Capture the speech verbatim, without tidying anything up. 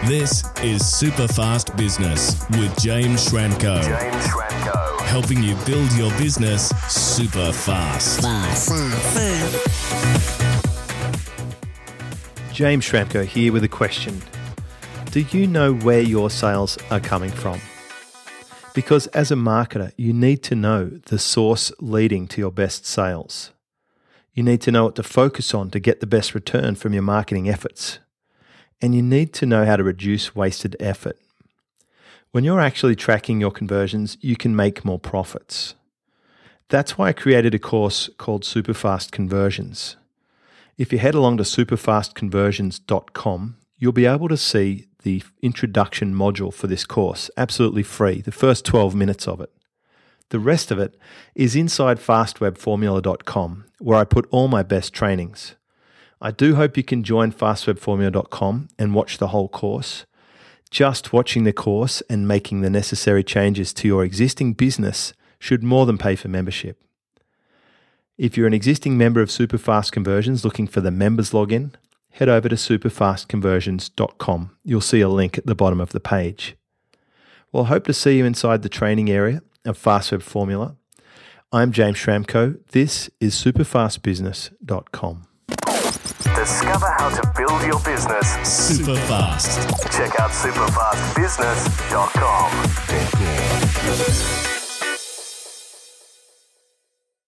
This is Superfast Business with James Schramko. James Schramko. Helping you build your business super fast. Fast. James Schramko here with a question. Do you know where your sales are coming from? Because as a marketer, you need to know the source leading to your best sales. You need to know what to focus on to get the best return from your marketing efforts. And you need to know how to reduce wasted effort. When you're actually tracking your conversions, you can make more profits. That's why I created a course called Superfast Conversions. If you head along to superfast conversions dot com, you'll be able to see the introduction module for this course, absolutely free, the first twelve minutes of it. The rest of it is inside fast web formula dot com, where I put all my best trainings. I do hope you can join fast web formula dot com and watch the whole course. Just watching the course and making the necessary changes to your existing business should more than pay for membership. If you're an existing member of Superfast Conversions looking for the members login, head over to superfast conversions dot com. You'll see a link at the bottom of the page. Well, I hope to see you inside the training area of Fast Web Formula. I'm James Schramko. This is superfast business dot com. Discover how to build your business Super fast. Check out superfast business dot com.